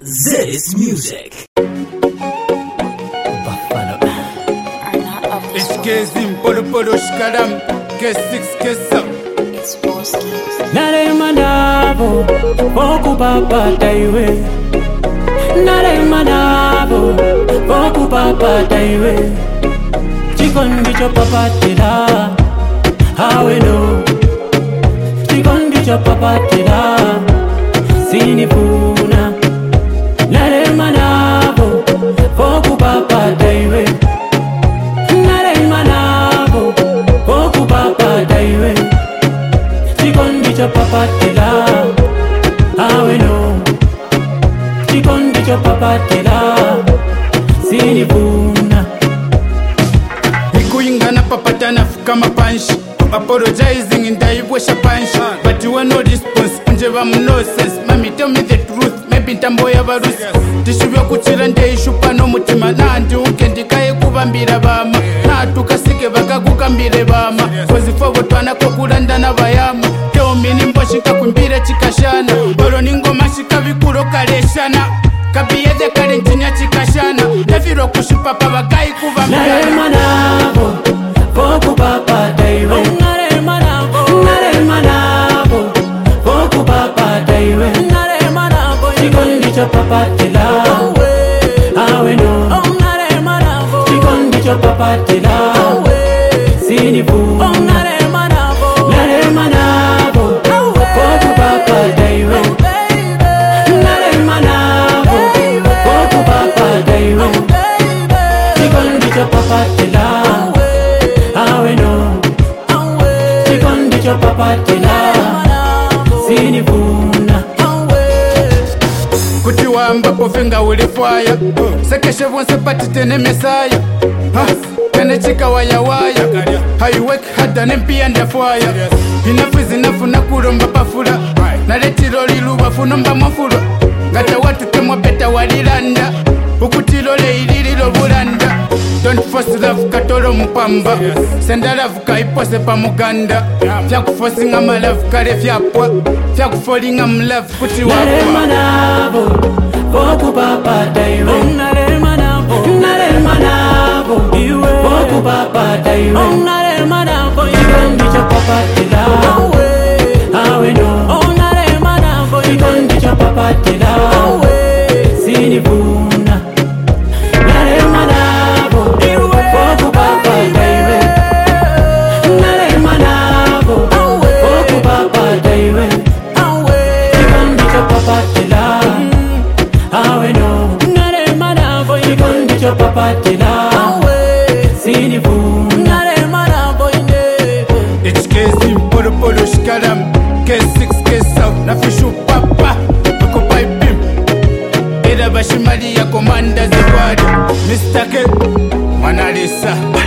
This music. Buffalo. It's Kezim, Polo Shkaram, K6, K7. It's Boski. Nare manavo, boku papa taiwe. Nare manavo, boku papa taiwe. Chikon bicho papa tila, hawe no. Chikon bicho papa tila, sinifuna. Nare manavo, boku papa taiwe. Nare manavo, boku papa taiwe. Chikondi papa tela, awe no. Chikondi papa tela, sinifuna. Nikuyingana papatana kama panshi. Apologizing in the panshi. But you are no response, unjeva nonsense. Mami, tell me the truth, maybe tambo ya barusi. Tishivyo kuchira ndeishupa no mutima. Nanti ukendikaye kubambira bama. Na tukasike baka kukambire bama. Kozi fogo twana kokulanda na bayama. Teo mini mboshika kumbire chikashana. Olo ningoma shika vikuro kaleshana. Kabiyeze kale ntinya chikashana. Nefiro kushupapa bakai kubambira. Nare manavo, boku papa taiwe. Nare manavo, boku papa taiwe. Nare manavo, chikondi papa tela, awe no. Chikondi papa tela, sinifuna. Nare manavo, boku papa taiwe. Nare manavo, boku papa taiwe. Chikondi papa tela, awe no. Chikondi papa tela, sinifuna. Kuti wamba pofinga ulifaya. Sekeshe vonse pati tene mesaya. Kene chika waya waya. I work hard and MP and the fire. Enough is enough na kuromba pafula. Naletiro liluba funomba mafula. Gata watu temwa beta walilanda. Ukutilo le ililo bulanda. Don't force love katolo mpamba. Senda love kaipose pa muganda. Fyaku forcing ama love kare fyapwa. Fyaku falling am love kuti Nare wapwa. manavo, boku papa taiwe. Nare manavo, boku papa taiwe. Nare manavo, chikondi papa tela, awe no. Chikondi papa tela, sinifuna. Nare manavo, boku papa taiwe. Nare manavo, boku papa taiwe. Chikondi papa tela, awe no. Chikondi papa tela, sinifuna. It's Kezim, Polo Shkaram, K6, K7. Nafishu papa, Occupy Bim. Eda Bashimali ya Commander Zikwadi. Mr. K, Manalisa.